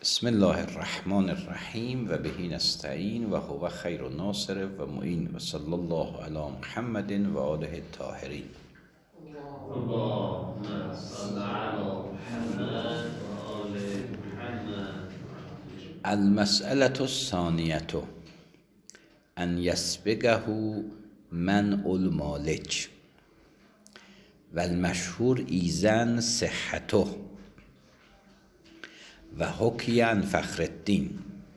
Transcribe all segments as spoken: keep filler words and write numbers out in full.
بسم الله الرحمن الرحیم و بهی نستعین و هو خیر الناصر و معین و صلی الله علی محمد و آله الطاهرین. اللهم صل علی محمد و آل محمد. المسألة الثانیة ان یسبقه منع المالج و المشهور ایزن صحته و حکی عن فخرالدین.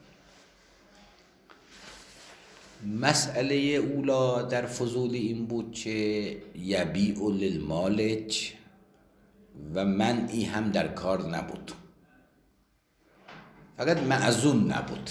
مسئله اولا در فضولی این بود که یبیع للمالج و منعی هم در کار نبود، فقط معزون نبود.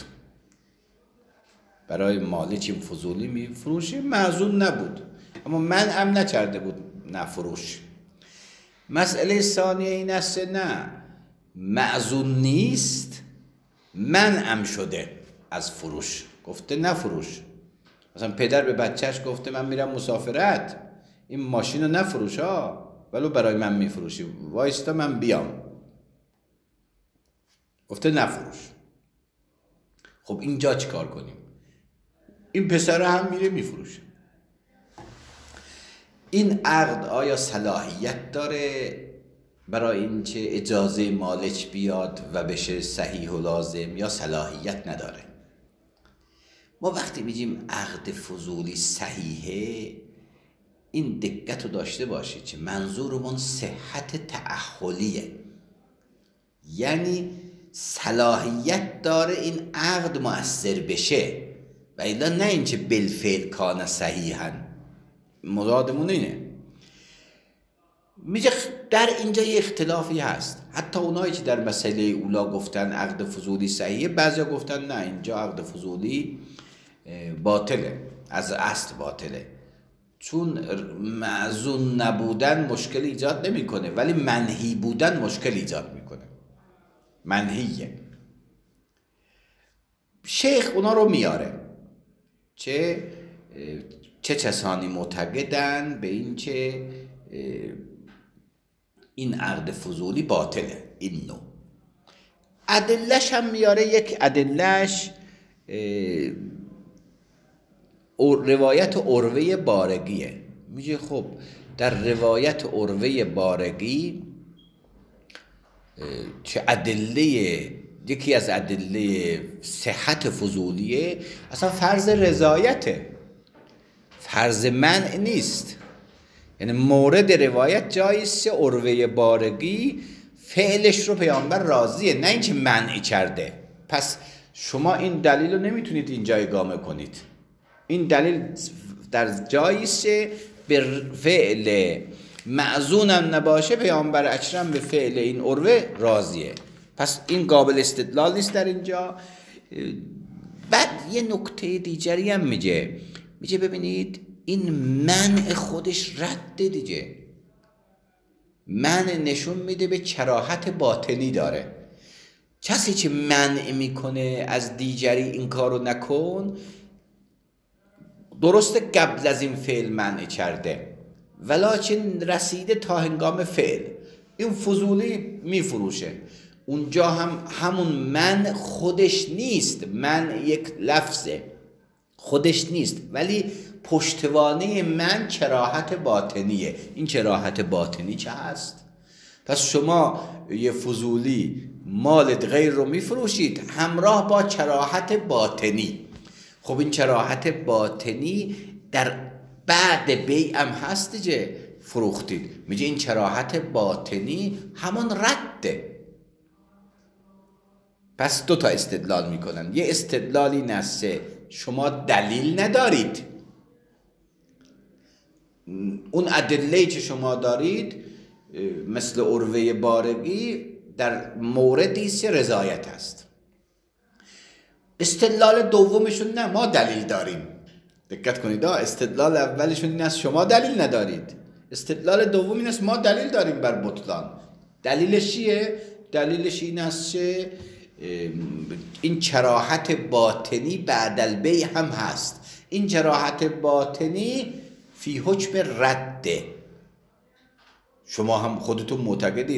برای مالج این فضولی می فروشه، معزون نبود، اما منع هم نکرده بود نفروش. مسئله ثانیه این است نه معزون نیست، منعم شده از فروش، گفته نفروش. مثلا پدر به بچهش گفته من میرم مسافرت، این ماشین رو نفروش ها، ولو برای من میفروشی، وایستا من بیام. گفته نفروش. خب اینجا چی کار کنیم؟ این پسر هم میره میفروشه. این عقد آیا صلاحیت داره برای اینکه اجازه مالج بیاد و بشه صحیح و لازم، یا صلاحیت نداره؟ ما وقتی میگیم عقد فضولی صحیحه، این دقت رو داشته باشید که منظورمون صحت تأهلیه، یعنی صلاحیت داره این عقد مؤثر بشه، و الا نه اینکه بالفعل کان صحیحا. مرادمون اینه. میگه در اینجا یه اختلافی هست. حتی اونایی که در مسئله اولا گفتن عقد فضولی صحیحه، بعضیا گفتن نه اینجا عقد فضولی باطله، از اصل باطله، چون معزون نبودن مشکل ایجاد نمیکنه، ولی منهی بودن مشکل ایجاد میکنه. منهیه. شیخ اونا رو میاره چه چه کسانی معتقدن به این که این عقد فضولی باطله. این نوع ادله‌ش هم میاره. یک ادله‌ش روایت عروه بارقیه. میگه خب در روایت عروه بارقی چه ادله، یکی از ادله صحت فضولیه اصلا فرض رضایته، فرض منع نیست. یعنی مورد روایت جاییست عروه بارقی فعلش رو پیامبر راضیه، نه اینکه منع کرده. پس شما این دلیل رو نمیتونید اینجا اقامه کنید. این دلیل در جاییست به فعل معزونم نباشه، پیامبر اکرم به فعل این عروه راضیه، پس این قابل استدلال نیست در اینجا. بعد یه نکته دیگری هم میگه میگه ببینید این منع خودش رد دیگه. منع نشون میده به کراهت باطنی داره. کسی که منع میکنه از دیگری این کارو نکن، درسته قبل از این فعل منع کرده، ولیکن رسیده تا هنگام فعل، این فضولی میفروشه، اونجا هم همون منع خودش نیست، منع یک لفظه خودش نیست، ولی پشتوانه من کراهت باطنیه. این کراهت باطنی چه هست؟ پس شما یه فضولی مال غیر رو میفروشید همراه با کراهت باطنی. خب این کراهت باطنی در بعد بیع هم هست دیگه، فروختید، میگه این کراهت باطنی همون رده. پس دو تا استدلال میکنن. یه استدلالی نسه شما دلیل ندارید، اون ادله‌ای که شما دارید مثل عروه بارقی در موردی سه رضایت هست. استدلال دومشون نه ما دلیل داریم. دقت کنید، استدلال اولشون این است شما دلیل ندارید، استدلال دوم این است ما دلیل داریم بر بطلان. دلیلش چیه؟ دلیلش این است که این کراهت باطنی بعد البیع هم هست. این کراهت باطنی فی حکم رده. شما هم خودتون معتقدید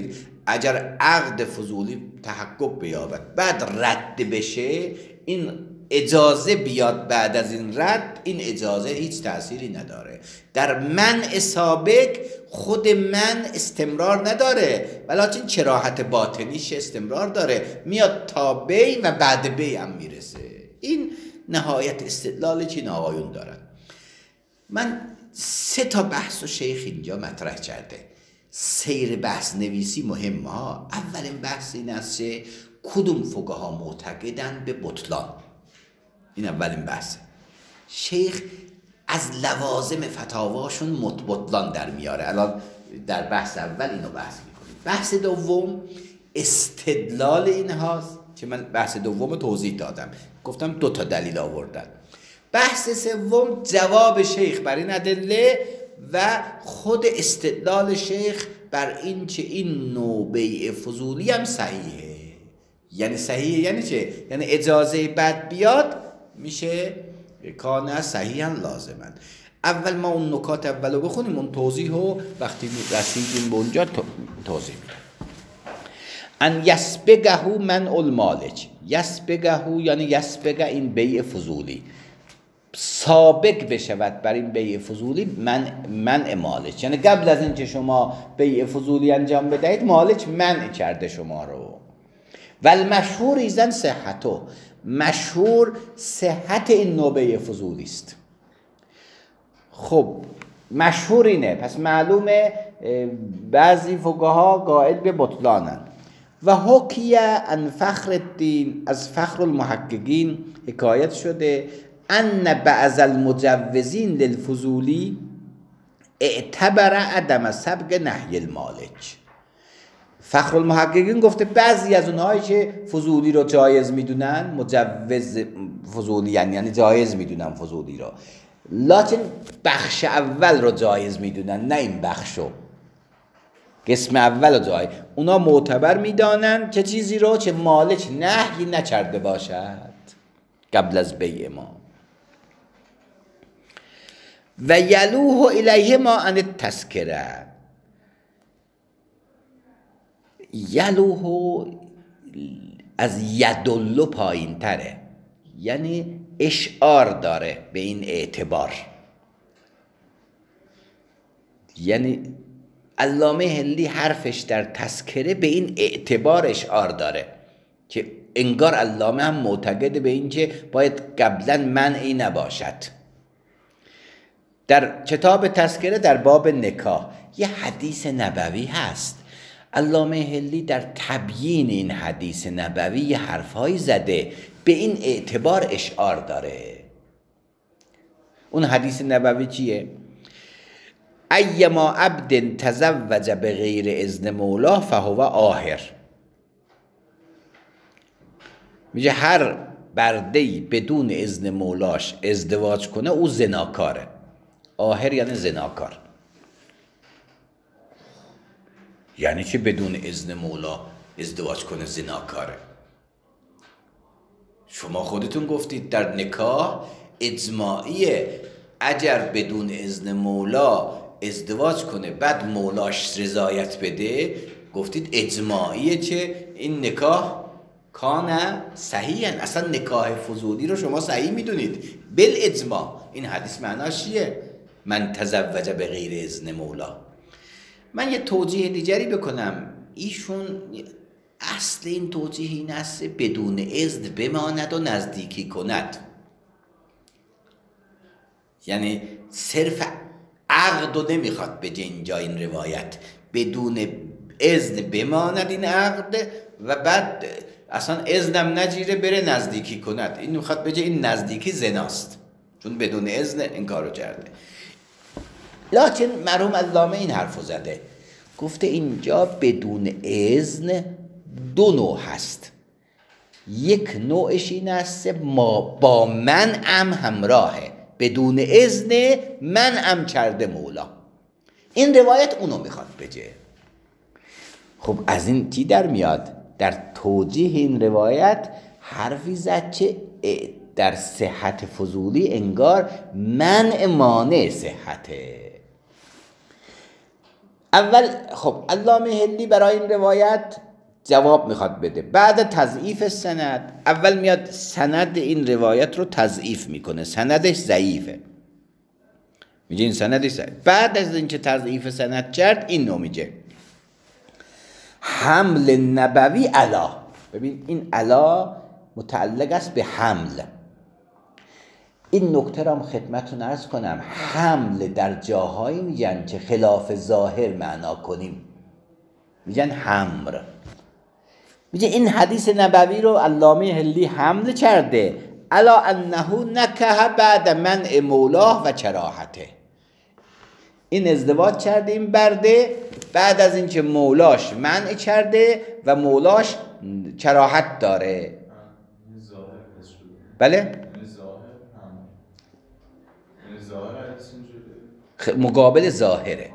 اگر عقد فضولی تحقق بیابد بعد رد بشه، این اجازه بیاد بعد از این رد، این اجازه هیچ تأثیری نداره. در منع سابق خود من استمرار نداره، ولیکن چراحت باطنیش استمرار داره، میاد تا بی و بعد بی هم میرسه. این نهایت استدلال چین آقایون دارن. من سه تا بحث و شیخ اینجا مطرح کرده. سیر بحث نویسی مهمه ها. اولین بحث این است که کدوم فقها معتقدن به بطلان. این اولین بحثه. شیخ از لوازم فتاواشون بطلان در میاره. الان در بحث اول اینو بحث میکنیم. بحث دوم استدلال این هاست که من بحث دوم توضیح دادم، گفتم دو تا دلیل آوردن. بحث سوم جواب شیخ بر این ادله و خود استدلال شیخ بر این که این نوع بیع فضولی هم صحیحه. یعنی صحیحه یعنی چه؟ یعنی اجازه بعد بیاد میشه کانه صحیحا لازمن. اول ما اون نکات اولو بخونیم، اون توضیح رو وقتی رسیدیم به اونجا توضیح میدم. ان یسبگهو من المالک، یسبگهو یعنی یسبگه این بیع فضولی، سابق بشود بر این بیع فضولی من منع مالک، یعنی قبل از اینکه شما بیع فضولی انجام بدهید مالک منع کرده شما رو. و المشهور ایزن صحتو، مشهور صحت این نوع بیع فضولی است. خب مشهور اینه، پس معلومه بعضی فقها قائل به بطلانن. و حکیه ان فخر الدین، از فخر المحققین حکایت شده ان بعض المجوزین للفضولی اعتبر عدم سبق نهی المالک. فخر المحققین گفته بعضی از اونهایی که فضولی رو جایز میدونن، مجوز فضولی یعنی جایز میدونن فضولی رو، لکن بخش اول رو جایز میدونن، نه این بخشو، قسم اول رو جایز. اونا معتبر میدانن که چیزی رو که مالک نهی نکرده باشد قبل از بیع ما. و یلوه الیه ما ان التذکره، یلوه از یدلو پایین تره، یعنی اشعار داره به این اعتبار. یعنی علامه هندی حرفش در تذکره به این اعتبار اشعار داره که انگار علامه هم معتقد به این که باید قبلا منعی نباشد. در کتاب تذکره در باب نکاح یه حدیث نبوی هست، علامه هندی در تبیین این حدیث نبوی یه حرفهایی زده به این اعتبار اشعار داره. اون حدیث نبوی چیه؟ ایما عبد تزوج بغیر اذن مولاه فهو آهر. میگه هر برده‌ای بدون اذن مولاش ازدواج کنه او زناکاره. آهر یعنی زناکار. یعنی که بدون اذن مولا ازدواج کنه زناکاره. شما خودتون گفتید در نکاح اجماعیه اگر بدون اذن مولا ازدواج کنه بعد مولاش رضایت بده، گفتید اجماعیه که این نکاح کانه صحیحن. اصلا نکاح فضولی رو شما صحیح میدونید بالاجماع. این حدیث معناش چیه؟ من تزوج به غیر اذن مولا. من یه توجیه دیگری بکنم. ایشون اصل این توجیه این است بدون اذن بماند و نزدیکی کند، یعنی صرف عقد رو نمیخواد بگه اینجا این روایت، بدون اذن بماند این عقد و بعد اصلا اذنم نجیره بره نزدیکی کند. این میخواد بگه این نزدیکی زناست چون بدون اذن این کارو کرده. لکن مرحوم علامه این حرفو زده، گفته اینجا بدون اذن دو نوع هست. یک نوعش این است ما با منعم همراهه، بدون اذن منعم کرده مولا. این روایت اونو میخواد بگه. خب از این چی در میاد؟ در توجیه این روایت حرفی زد که در صحت فضولی انگار منع مانع صحته. اول خب علامه هندی برای این روایت جواب میخواد بده. بعد تضعیف سند اول میاد سند این روایت رو تضعیف میکنه، سندش ضعیفه، میگه این سندش ضعیف. بعد از اینکه تضعیف سند کرد این نو میگه حمل نبوی علا. ببین این علا متعلق است به حمل. این نکته را هم خدمتتون عرض کنم، حمل در جاهایی میگن که خلاف ظاهر معنا کنیم میگن حمر. میگه این حدیث نبوی رو علامه هندی حمل کرده الا انه نکح بعد منع مولاه و کراهته. این ازدواج کرده این برده بعد از اینکه مولاش منع کرده و مولاش کراهت داره. بله؟ خ... مقابل ظاهره.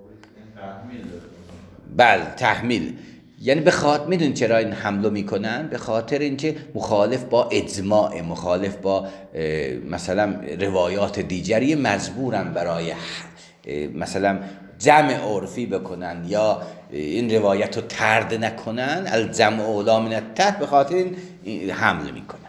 بله تحمیل. یعنی به خاطر میدون چرا این حملو میکنن؟ به خاطر اینکه مخالف با اجماع، مخالف با مثلا روایات دیگری مجبورن برای مثلا جمع عرفی بکنن یا این روایت رو طرد نکنن، الجمع اولی من الترک، به خاطر این حمل میکنن.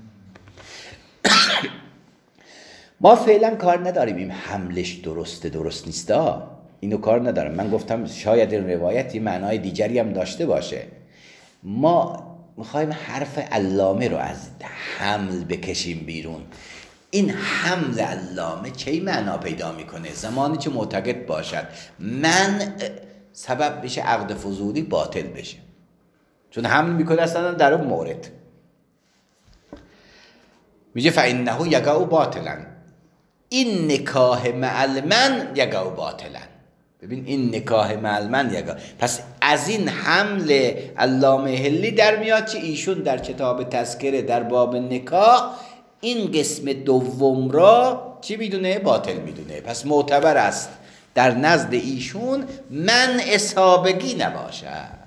ما فعلا کار نداریم این حملش درسته درست نیستا، اینو کار ندارم. من گفتم شاید این روایت یه معنای دیگری هم داشته باشه. ما میخوایم حرف علامه رو از حمل بکشیم بیرون. این حمل علامه کی معنا پیدا میکنه؟ زمانی که معتقد باشد من سبب بشه عقد فضولی باطل بشه، چون حمل میکنه اصلا در اون مورد. میگه فانه یقع باطلا، این نکاح مع المن یقع باطلا. ببین این نکاح مع المن یقع، پس از این حمل علامه هلی در میاد که ایشون در کتاب تذکره در باب نکاح این قسم دوم را چی میدونه؟ باطل میدونه. پس معتبر است در نزد ایشون منع سابقی نباشد.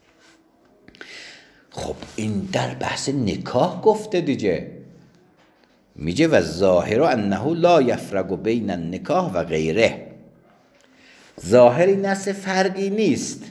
خب این در بحث نکاح گفته دیگه. میگه و ظاهر انه لا یفرق بین النکاح و غیره. ظاهر این است فرقی نیست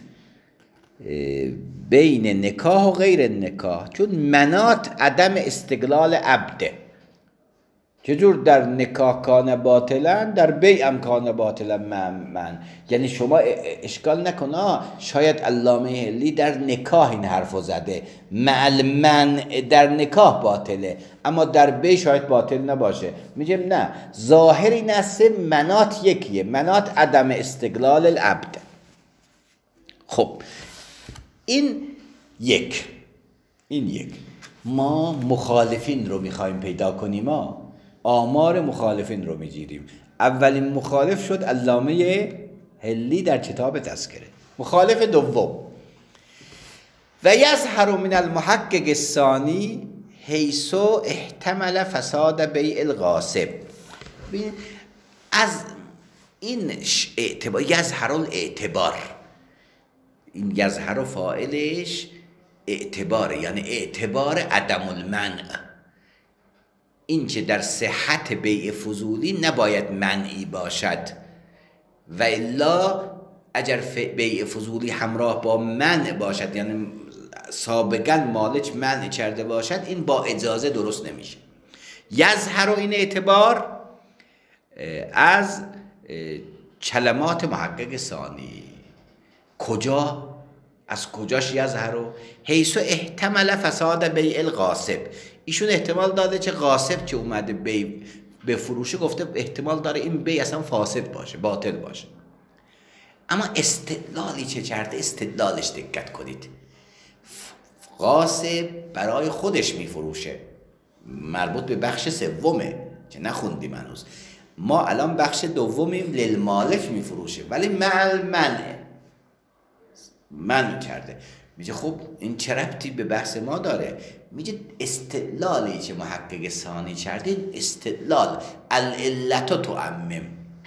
بین نکاح و غیر نکاح، چون منات عدم استقلال عبده. چجور در نکاح کان باطلا در بیع هم کان باطلا من, من. یعنی شما اشکال نکنه شاید علامه هلی در نکاح این حرفو زده مع من در نکاح باطله، اما در بیع شاید باطل نباشه. میگم نه، ظاهر این است منات یکیه، منات عدم استقلال العبد. خب این یک این یک ما مخالفین رو میخوایم پیدا کنیم، ما آمار مخالفین رو میگیریم. اولین مخالف شد علامه هلی در کتاب تذکره. مخالف دوم و یظهر من المحقق الثانی حیث احتمل فساد بیع الغاصب. از این اعتبار یظهر الاعتبار، این یظهر فاعلش اعتباره، یعنی اعتبار عدم المنع، این که در صحت بیع فضولی نباید منعی باشد و الا اگر بیع فضولی همراه با منع باشد، یعنی سابقا مالک منع کرده باشد، این با اجازه درست نمیشه. یظهر این اعتبار از کلمات محقق ثانی. کجا؟ از کجاش یظهر؟ حیث احتمل فساد بیع الغاصب. ایشون احتمال داده که غاصب که اومده بیع به فروشه گفته احتمال داره این بیع اصلا فاسد باشه، باطل باشه. اما استدلالی چه کرده؟ استدلالش دقت کنید. غاصب برای خودش میفروشه، مربوط به بخش سومه که نخوندیم هنوز. ما الان بخش دومیم للمالک میفروشه، ولی مع منع منع کرده. میگه خب این چه ربطی به بحث ما داره؟ میگه استدلالی که محقق ثانی کرده استدلال العلت تعمم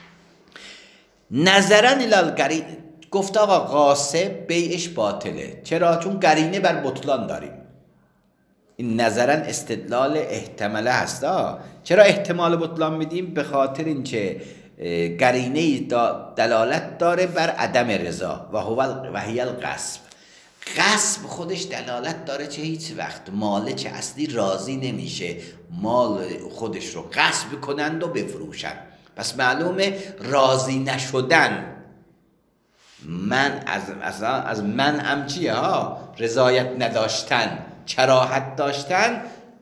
نظرا الی القرینه. گفت آقا غاصب بیعش باطله. چرا؟ چون قرینه بر بطلان داریم. این نظرا استدلال احتماله هستا. چرا احتمال بطلان میدیم؟ به خاطر اینکه قرینه دلالت داره بر عدم رضا و هو و هی الغصب. غصب خودش دلالت داره چه هیچ وقت مالک اصلی راضی نمیشه مال خودش رو غصب کنند و بفروشن. پس معلومه راضی نشدن من از اصلا از من هم چیه ها؟ رضایت نداشتن، کراهت داشتن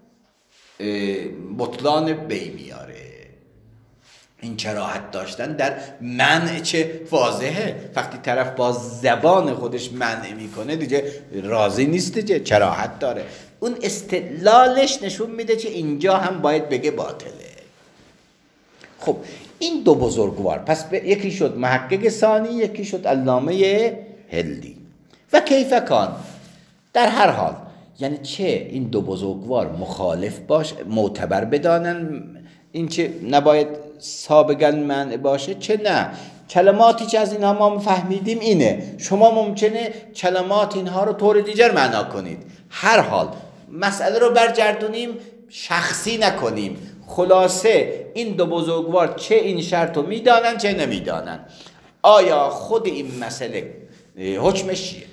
بطلان بی میاره. این کراهت داشتن در منع چه واضحه. وقتی طرف با زبان خودش منع میکنه دیگه راضی نیست، دیگه کراهت داره. اون استدلالش نشون میده که اینجا هم باید بگه باطله. خب این دو بزرگوار، پس یکی شد محقق ثانی، یکی شد علامه هندی. و کیف کان، در هر حال یعنی چه این دو بزرگوار مخالف باش معتبر بدانن این چه نباید سابقاً منع باشه، چه نه کلماتی که از اینها ما فهمیدیم اینه، شما ممکنه کلمات اینها رو طور دیگر معنا کنید. هر حال مسئله رو برگردونیم، شخصی نکنیم. خلاصه این دو بزرگوار چه این شرط رو میدانن چه نمیدانن. آیا خود این مسئله حکمش چیه؟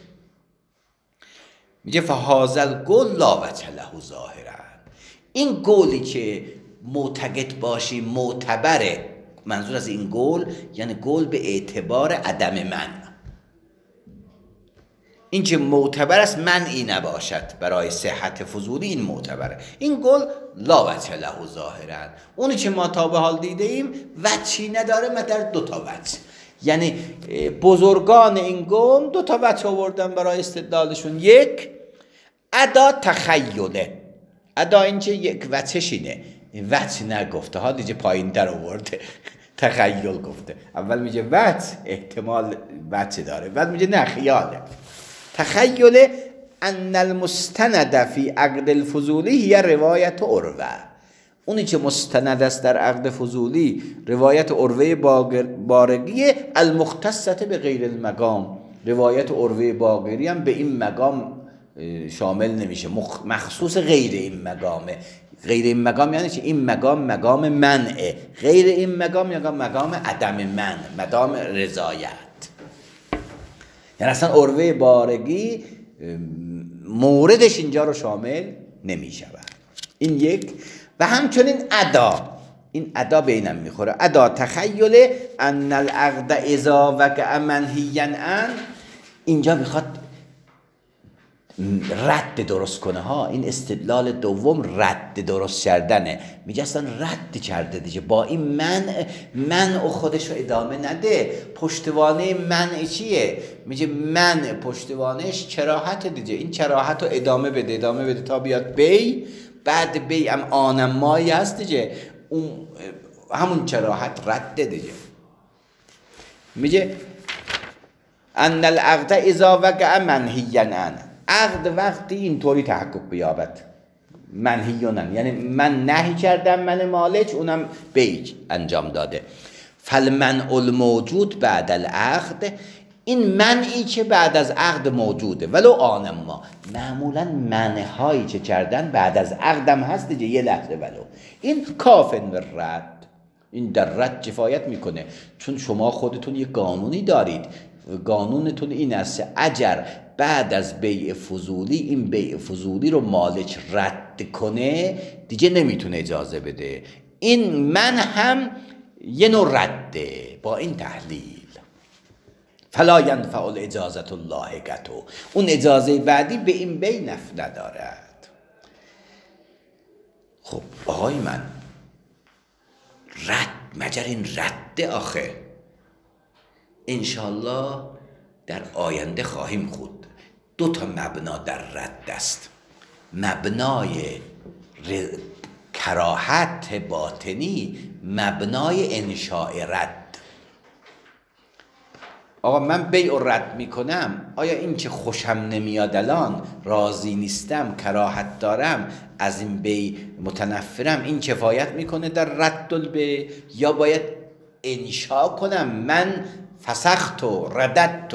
میگه فهذا القول لا وجه له ظاهرا. این قولی که معتقد باشی معتبره، منظور از این قول یعنی قول به اعتبار عدم من، این که معتبر است منعی نباشد برای صحت فضولی، این معتبره. این قول لا وجه له ظاهرا، اونی که ما تا به حال دیده ایم وجهی نداره مگر دو تا وجه. یعنی بزرگان این قوم دو تا وجه آوردن برای استدلالشون. یک ادا تخیله، ادا اینکه یک وجهش اینه، وجه نگفته ها دیگه پایین در آورده تخیل گفته. اول میگه وجه احتمال وجه داره، بعد میگه نه خیاله. تخیل ان المستند فی عقد الفضولی هی روایت عروه، اونی که مستند است در عقد فضولی روایت عروه بارقی المختصه به غیر المقام. روایت عروه باقری هم به این مقام شامل نمیشه، مخصوص غیر این مقامه. غیر این مقام یعنی چه؟ این مقام مقام منعه، غیر این مقام یعنی مقام عدم من، مقام رضایت. یعنی اصلا عروه بارگی موردش اینجا رو شامل نمی شود. این یک. و همچنین ادا، این ادا بینم میخوره، ادا تخیل ان العقد اذا وقع منهیا عنه، اینجا میخواد رد درست کنه ها. این استدلال دوم رد درست کردنه. میگه اصلا رد کرده دیگه، با این منع منع خودش رو ادامه نده. پشتوانه منع چیه؟ میگه منع پشتوانهش کراهت دیگه، این کراهت رو ادامه بده ادامه بده تا بیاد بی، بعد بی هم آنمایی هست دیگه، اون همون کراهت رد دیگه. میگه ان العقد اذا وقع منهیا عنه، عقد وقتی اینطوری تحقق بیابد منهیونن، یعنی من نهی کردم من مالک، اونم بیج انجام داده. فالمنع الموجود بعد العقد، این منعی که بعد از عقد موجوده، ولو آن ما معمولا منع هایی که کردن بعد از عقدم هست دیگه، یه لحظه ولو این کافن و رد، این در رد کفایت میکنه. چون شما خودتون یه قانونی دارید، قانونتون این است اگر بعد از بیع فضولی این بیع فضولی رو مالک رد کنه دیگه نمیتونه اجازه بده. این من هم یه نوع رده با این تحلیل. فلا ینفع الاجازة اللاحقة، اون اجازه بعدی به این بیع نفع ندارد. خب آقای من رد مگر این رده آخه؟ انشالله در آینده خواهیم خود. دو تا مبنا در رد است. مبنای ر... کراهت باطنی، مبنای انشاء رد. آقا من بیع رد میکنم، آیا این که خوشم نمیاد الان، راضی نیستم، کراهت دارم، از این بیع متنفرم، این کفایت میکنه در رد البیع، یا باید انشاء کنم من فسخت و رددت؟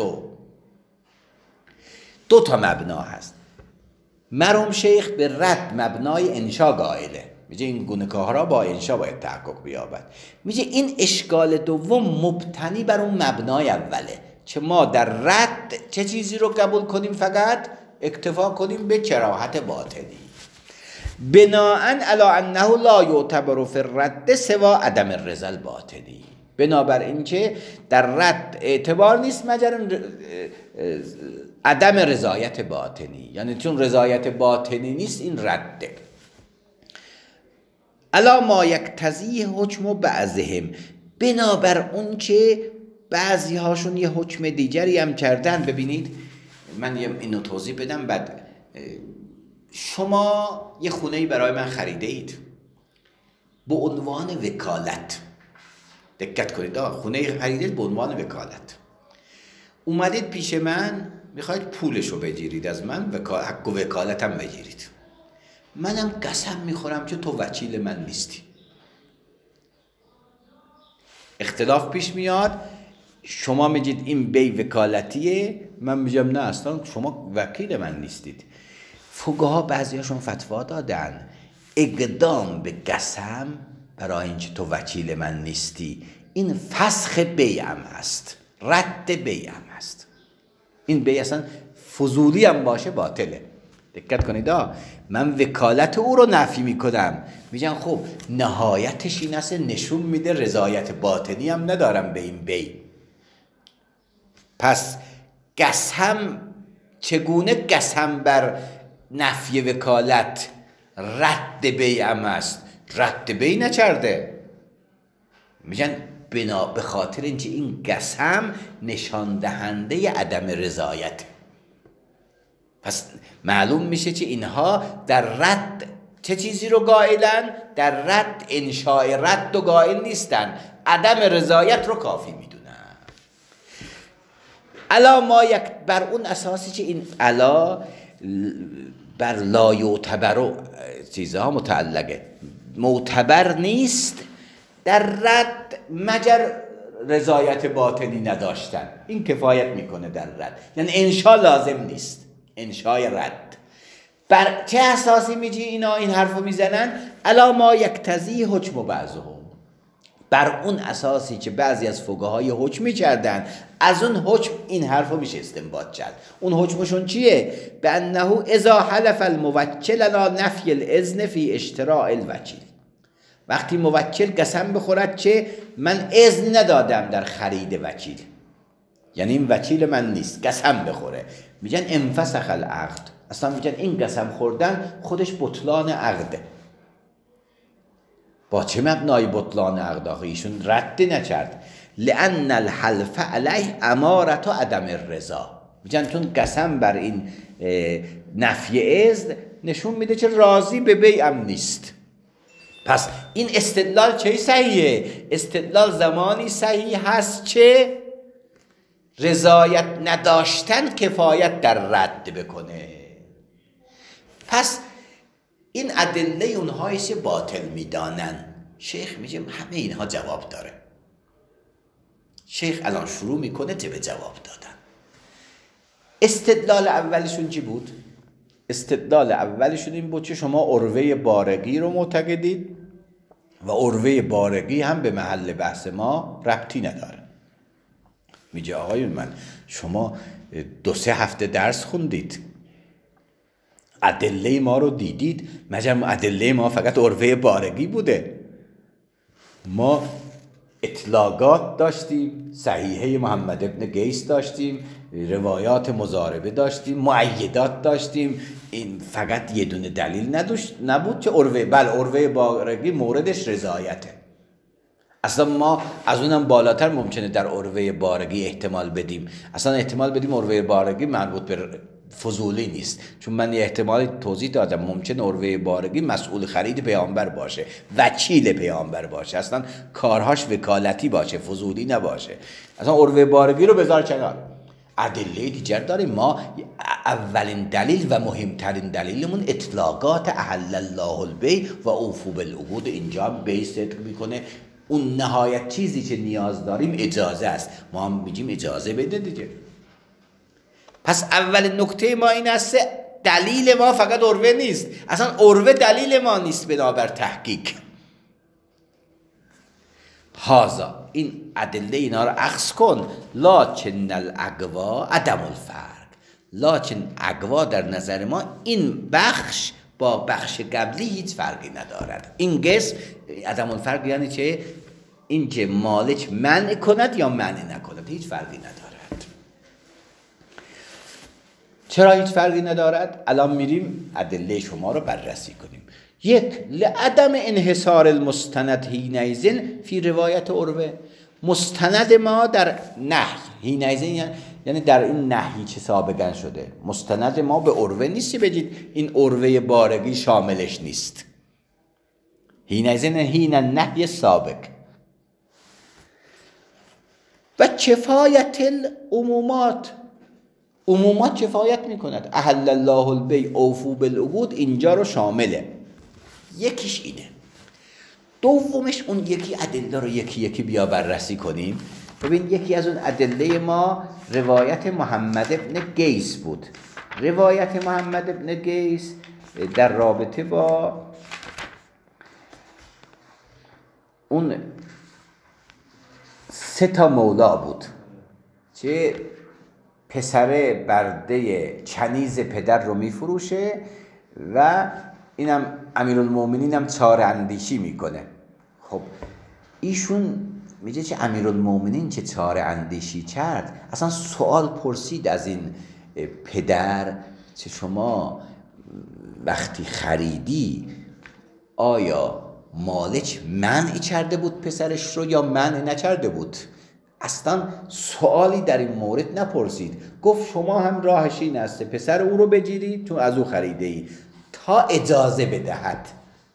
دو تا مبنا هست. مرحوم شیخ به رد مبنای انشاء قائله، میگه این گونه کارها با انشا باید تحقق بیابد. میگه این اشکال دوم مبتنی بر اون مبنای اوله، چه ما در رد چه چیزی رو قبول کنیم؟ فقط اکتفا کنیم به کراهت باطنی. بناءً علی انه لا یعتبر فی الرد سوا عدم الرضا الباطنی، بنابر اینکه در رد اعتبار نیست مگر عدم رضایت باطنی، یعنی چون رضایت باطنی نیست این رده. الا ما یقتضی حکم بعضهم، بنابر اون که بعضی هاشون یه حکم دیگری هم کردن. ببینید من اینو توضیح بدم بعد. شما یه خونه‌ای برای من خریده اید به عنوان وکالت، دقت کنید، خونه خریدید به عنوان وکالت، اومدید پیش من میخواید پولشو بگیرید از من، وکا... حق و وکالتم بگیرید. منم قسم میخورم که تو وکیل من نیستی. اختلاف پیش میاد، شما میگید این بی وکالتیه، من میگم نه اصلا شما وکیل من نیستید. فقها بعضیاشون فتوا دادن اقدام به قسم برای اینکه تو وکیل من نیستی این فسخ بیعم هست، رد بیعم هست. این بیع اصلا فضولی هم باشه باطله. دقت کنید، من وکالت او رو نفی میکنم، میگن خب نهایتش این است، نشون میده رضایت باطنی هم ندارم به این بیع. پس قسم چگونه قسم بر نفی وکالت رد بیعم است؟ رد بیع نکرده، میگن بنا به خاطر اینکه این قسم نشان دهنده عدم رضایت. پس معلوم میشه که اینها در رد چه چیزی رو قائلن؟ در رد انشاء رد و قائل نیستن، عدم رضایت رو کافی میدونن. الا ما یک بر اون اساسی که این الا بر لا یعتبر چیزها متعلقه، معتبر نیست در رد مگر رضایت باطنی نداشتن، این کفایت میکنه در رد، یعنی انشا لازم نیست، انشای رد. بر چه اساسی میگی اینا این حرفو میزنن؟ الا ما یقتضی حکم بعضهم، بر اون اساسی که بعضی از فقهای حکمی کردن، از اون حکم این حرفو میشه استنباط کرد. اون حکمشون چیه؟ به انه اذا حلف الموکل علی نفی الاذن فی اشتراء الوکیل، وقتی موکل قسم بخورد که من اذن ندادم در خرید وکیل، یعنی این وکیل من نیست، قسم بخوره، میگن انفسخ العقد، اصلا میگن این قسم خوردن خودش بطلان عقده. با چه مبنای بطلان عقد؟ آخه ایشون رد نکرد. لأن الحلف علیه امارت و عدم الرضا، میگن چون قسم بر این نفی اذن نشون میده که راضی به بیعم نیست. پس این استدلال چه صحیحه؟ استدلال زمانی صحیح هست که رضایت نداشتن کفایت در رد بکنه. پس این ادله اونهایی که باطل میدانن، شیخ میگه همه اینها جواب داره. شیخ الان شروع میکنه که به جواب دادن. استدلال اولشون چی بود؟ استدلال اولشون این بود که شما عروه بارقی رو معتقدید و عروه بارقی هم به محل بحث ما ربطی نداره. میگه آقایون من، شما دو سه هفته درس خوندید، ادله ما رو دیدید، مگر ادله ما فقط عروه بارقی بوده؟ ما اطلاقات داشتیم، صحیحه محمد ابن قیس داشتیم، روایات مضاربه داشتیم، مؤیدات داشتیم، این فقط یه دونه دلیل نداشت نبود که عروه، بل عروه بارقی موردش رضایته. اصلا ما از اونم بالاتر ممکنه در عروه بارقی احتمال بدیم، اصلا احتمال بدیم عروه بارقی مربوط به فضولی نیست، چون من یه احتمال توضیح دادم، ممکن عروه بارقی مسئول خرید پیامبر باشه، وکیل پیامبر باشه، اصلا کارهاش وکالتی باشه، فضولی نباشه. اصلا عروه بارقی رو بذار کنار، ادله دیگر داریم. ما اولین دلیل و مهمترین دلیلمون اطلاقات احل الله البیع و اوفوا بالعقود، اینجا هم بیع صدق میکنه. اون نهایت چیزی که نیاز داریم اجازه است، ما هم میگیم اجازه بده دیگه. پس اول نکته ما این است دلیل ما فقط عروه نیست، اصلا عروه دلیل ما نیست بنابر تحقیق. هازا این ادله اینا رو اخذ کن. لاکن الاقوا عدم الفرق، لاکن اقوا در نظر ما این بخش با بخش قبلی هیچ فرقی ندارد. این قسم عدم الفرق یعنی چه؟ این که مالک منع کند یا منع نکند هیچ فرقی ندارد. چرا هیچ فرقی ندارد؟ الان میریم ادله شما رو بررسی کنیم. یک، لعدم انحصار المستند حینئذ فی روایت عروه. مستند ما در نهی حینئذ یعنی در این نهی چه سابقا شده، مستند ما به عروه نیستی بگید این عروه بارگی شاملش نیست. حینئذ حین النهی سابق. و کفایت العمومات، عمومات کفایت میکند. احل الله البیع اوفوا بالعقود اینجا رو شامله. یکیش اینه. دومش اون یکی ادله رو یکی یکی بیا بررسی کنیم. ببین یکی از اون ادله ما روایت محمد ابن قیس بود. روایت محمد ابن قیس در رابطه با اون سه تا مولا بود چه پسر برده کنیز پدر رو میفروشه و اینم امیرالمومنین هم چاره اندیشی میکنه. خب ایشون میگه چه امیرالمومنین چه چاره اندیشی کرد؟ اصلا سوال پرسید از این پدر چه شما وقتی خریدی آیا مالک منع کرده بود پسرش رو یا منع نکرده بود؟ اصلا سوالی در این مورد نپرسید. گفت شما هم راهش این است پسر او رو بگیری تو از او خریده ای تا اجازه بدهد.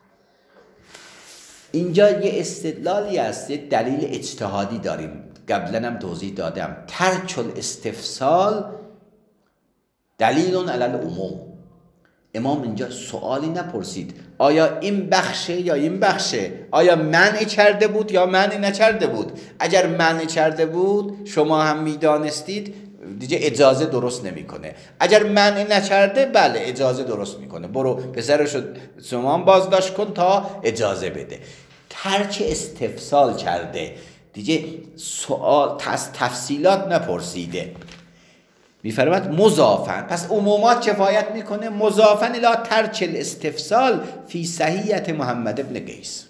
اینجا یه استدلالی است، یه دلیل اجتهادی داریم، قبلا هم توضیح دادم. ترک الاستفسال دلیل علی العموم. امام اینجا سوالی نپرسید آیا این بخشه یا این بخشه، آیا منع کرده بود یا منع نکرده بود. اگر منع کرده بود شما هم میدانستید دیگه اجازه درست نمیکنه. اگر منع نکرده بله اجازه درست میکنه، برو پسرشو شما بازداشت کن تا اجازه بده. ترک استفسال کرده دیگه، سوال تفصیلات نپرسیده. میفرماد مضافن، پس عمومات کفایت میکنه. مضافن الی ترک الاستفسال فی صحیحیت محمد ابن قیس.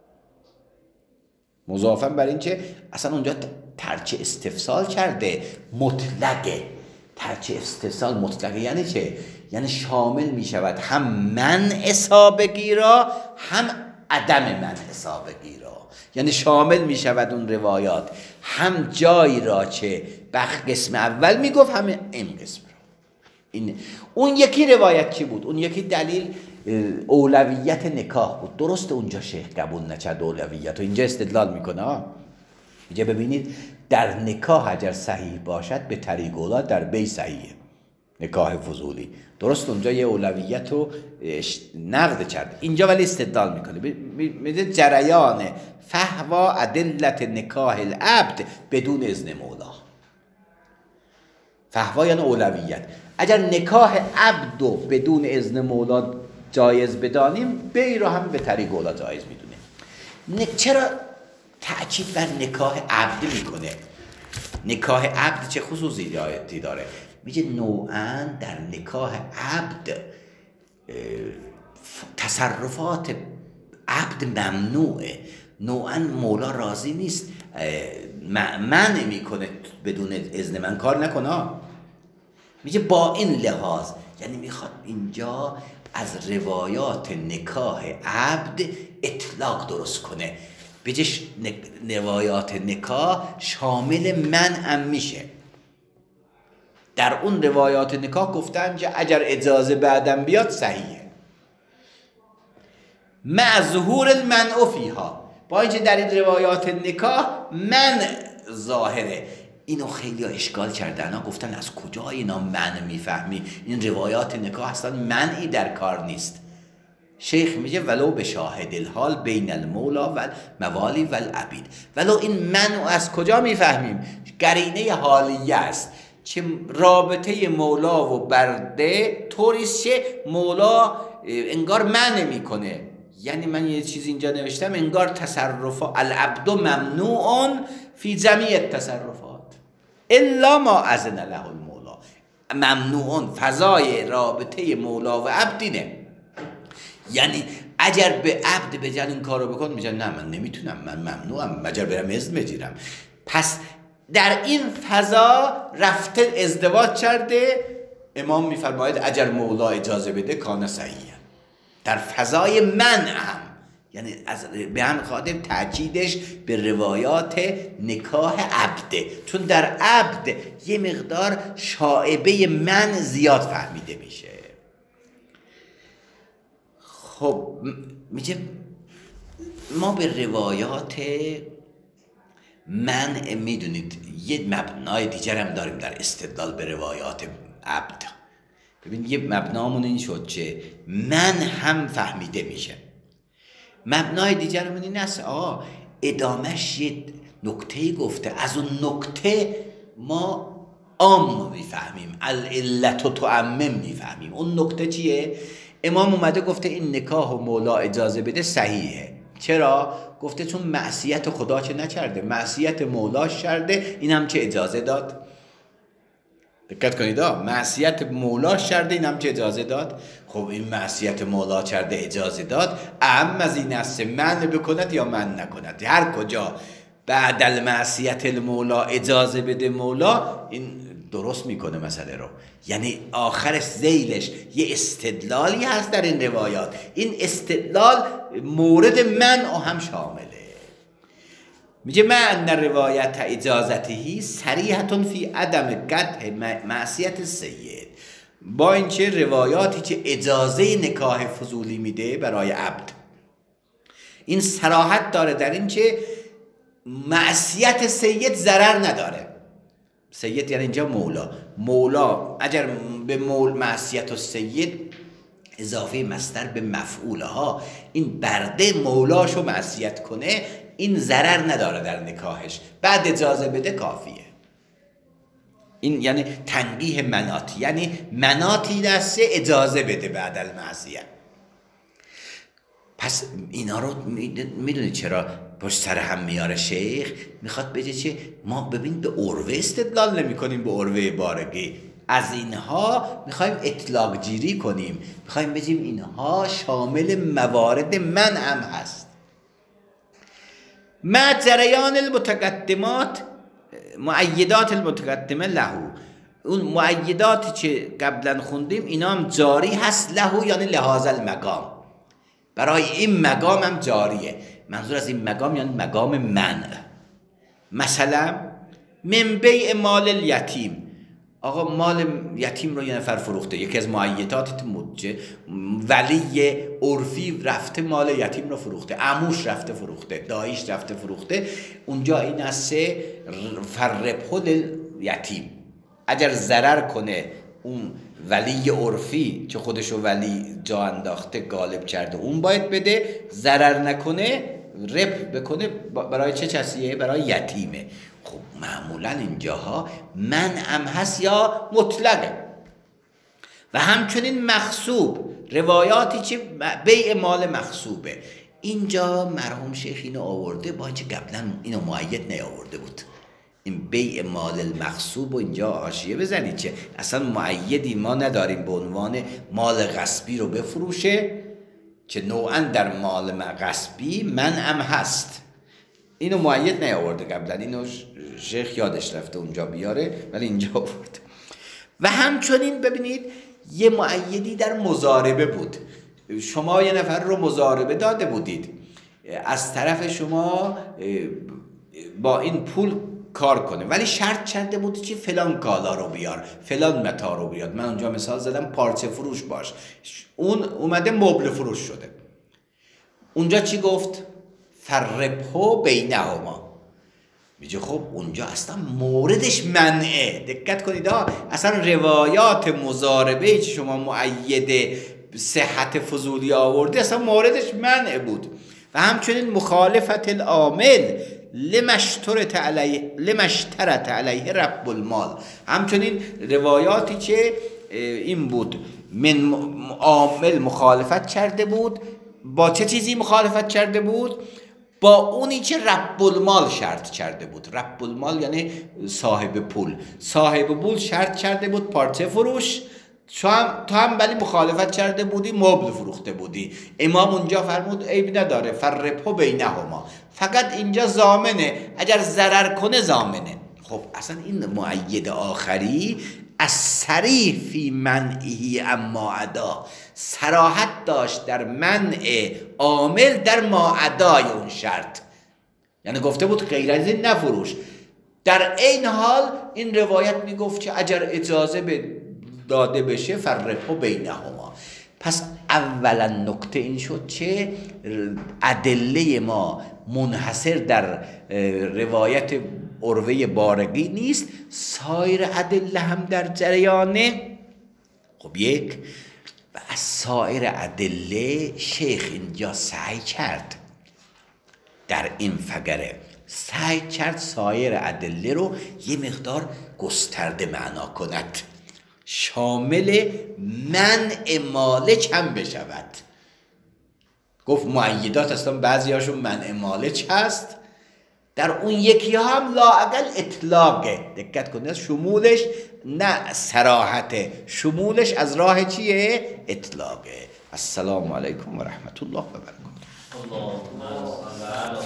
مضافن بر این که اصلا اونجا ترک استفسال کرده، مطلقه. ترک استفسال مطلقه یعنی چه؟ یعنی شامل میشود هم منع سابقی را هم عدم منع سابقی را. یعنی شامل می شود اون روایات هم جایی را که بخ قسم اول می گفت هم این قسم را. این اون یکی روایت چی بود؟ اون یکی دلیل اولویت نکاح بود. درست اونجا شیخ قبول نکرد اولویت و اینجا استدلال میکنه. اینجا ببینید در نکاح اگر صحیح باشد به طریق اولا در بی صحیحه، نکاح فضولی. درست اونجا یه اولویت رو نقد کرد، اینجا ولی استدلال میکنه. میده جریان فحوا ادلت نکاح العبد بدون اذن مولا. فحوا یعنی اولویت. اگر نکاح عبد رو بدون اذن مولا جایز بدانیم، بی رو هم به طریق اولا جایز میدونیم. چرا تأکید بر نکاح عبد میکنه؟ نکاح عبد چه خصوصیاتی داره؟ میگه نوعاً در نکاح عبد تصرفات عبد ممنوعه. نوعاً مولا راضی نیست، منع میکنه بدون اذن من کار نکنه. میگه با این لحاظ یعنی میخواد اینجا از روایات نکاح عبد اطلاق درست کنه، بجش روایات نکاح شامل منع میشه. در اون روایات نکاح گفتن که اگر اجازه بعدم بیاد صحیحه مع ظهور المنع فیها، با اینکه در این روایات نکاح منع ظاهره. اینو خیلی ها اشکال کردن ها، گفتن از کجا اینا منع میفهمی؟ این روایات نکاح اصلا منعی در کار نیست. شیخ میگه ولو به شاهد الحال بین المولا و موالی و العبید. ولو این منع از کجا میفهمیم؟ قرینه حالیه است. که رابطه مولا و برده طوریست که مولا انگار منع میکنه. یعنی من یه چیز اینجا نوشتم انگار تصرفات العبد ممنوع فی جمیع التصرفات الا ما اذن له المولا. ممنوع فضای رابطه مولا و عبد اینه. یعنی اگر به عبد بگن این کارو بکن میگه نه من نمیتونم، من ممنوعم، مگر برم اذن بگیرم. پس در این فضا رفته ازدواج کرده. امام میفرماید اگر مولا اجازه بده کان صحیحا. در فضای منع هم، یعنی از به هم خاطر تاکیدش به روایات نکاح عبده، چون در عبد یه مقدار شائبه من زیاد فهمیده میشه. خب میگه ما به روایات منع میدونید یه مبنای دیگر هم داریم در استدلال به روایات عبد. ببین یه مبنامون این شد که من هم فهمیده میشه. مبنای دیگرمون این است آه ادامش یه نکته گفته، از اون نکته ما عام میفهمیم، العلت تعمم میفهمیم. اون نکته چیه؟ امام اومده گفته این نکاح و مولا اجازه بده صحیحه. چرا؟ گفته چون معصیت خدا چه نکرده، معصیت مولاش کرده، این هم چه اجازه داد. دقت کنید ها، معصیت مولاش کرده، این هم چه اجازه داد. خب این معصیت مولا کرده اجازه داد، اهم از این است من بکند یا من نکند. هر کجا بعد المعصیت المولا اجازه بده مولا، این درست میکنه مسئله رو. یعنی آخرش ذیلش یه استدلالی هست در این روایات. این استدلال مورد منع هم شامله. میگه ما ان روایت اجازتهی صریحة فی عدم قطع معصیت السید. با اینکه روایاتی که اجازه نکاح فضولی میده برای عبد، این صراحت داره در این که معصیت سید ضرر نداره. سید یعنی اینجا مولا. مولا اگر به مول معصیت و سید اضافه مصدر به مفعوله ها، این برده مولاشو معصیت کنه، این ضرر نداره در نکاحش، بعد اجازه بده کافیه. این یعنی تنبیه مناتی، یعنی مناتی دسته اجازه بده بعد المعصیت. پس اینا رو میدونید چرا پشت سر هم میاره شیخ؟ میخواد بگه چه ما ببین به عروه استدلال نمی کنیم، به عروه بارگی. از اینها میخوایم اطلاق جیری کنیم، میخوایم بگیم اینها شامل موارد منع هست. ما جریان المتقدمات مؤیدات المتقدمه له، اون مؤیداتی که قبلا خوندیم اینا هم جاری هست له، یعنی لحاظ المقام، برای این مقام هم جاریه. منظور از این مقام یعنی مقام منع. مثلا من بیع مال الیتیم، آقا مال یتیم رو یه نفر فروخته، یکی از مؤیدات مجه، ولی عرفی رفته مال یتیم رو فروخته، عموش رفته فروخته، داییش رفته فروخته، اونجا این است فربه یتیم. اگر ضرر کنه اون ولی عرفی که خودشو ولی جا انداخته غالب کرده، اون باید بده. ضرر نکنه رب بکنه، برای چه کسیه؟ برای یتیمه. خب معمولا اینجاها منعم هست یا مطلقه. و همچنین مغصوب، روایاتی که بیع مال مغصوبه، اینجا مرحوم شیخ اینو آورده با اینکه قبلا اینو مؤید نیاورده بود. این بیع مال المغصوب و اینجا حاشیه بزنید که اصلا مؤیدی ما نداریم به عنوان مال غصبی رو بفروشه، که نوعا در مال غصبی منعم هست. اینو مؤید نیاورده قبلا، اینو شیخ یادش رفته اونجا بیاره ولی اینجا آورده. و همچنین ببینید یه مؤیدی در مضاربه بود. شما یه نفر رو مضاربه داده بودید، از طرف شما با این پول کار کنه، ولی شرط کرده بود که فلان کالا رو بیار، فلان متا رو بیار. من اونجا مثال زدم پارچه فروش باش، اون اومده مبل فروش شده. اونجا چی گفت؟ فربه بینهما. میگه خب اونجا اصلا موردش منعه. دقت کنید ها، اصلا روایات مضاربه که شما مؤید صحت فضولی آورده اصلا موردش منع بود. و همچنین مخالفت العامل لمشترط علیه لمشترط علیه رب المال. همچنین روایاتی که این بود من عامل مخالفت کرده بود. با چه چیزی مخالفت کرده بود؟ با اونی که رب المال شرط کرده بود. رب المال یعنی صاحب پول. صاحب پول شرط کرده بود پارچه فروش، تو هم, تو هم ولی مخالفت کرده بودی، مبل فروخته بودی. امام اونجا فرمود عیب نداره، فرقه بینهما، فقط اینجا ضامنه، اگر ضرر کنه ضامنه. خب اصلا این مؤید آخری از صریح فی منعه اما ادا، صراحت داشت در منع عامل در ما ادای اون شرط، یعنی گفته بود غیر از این نفروش. در این حال این روایت میگفت که اگر اجازه به داده بشه فرقه بینهما. پس اولا نکته این شد که ادله ما منحصر در روایت عروه بارقی نیست، سایر ادله هم در جریانه. خب یک و از سایر ادله شیخ اینجا سعی کرد در این فقره سعی کرد سایر ادله رو یه مقدار گسترده معنا کند، شامل منع مالک هم بشود. گفت مؤیدات اصلا بعضی هاشون منع مالک هست، در اون یکی ها هم لااقل اطلاقه. دقت کنید شمولش نه صراحت، شمولش از راه چیه؟ اطلاقه. السلام علیکم و رحمت الله و برکاته. اللهم صل علی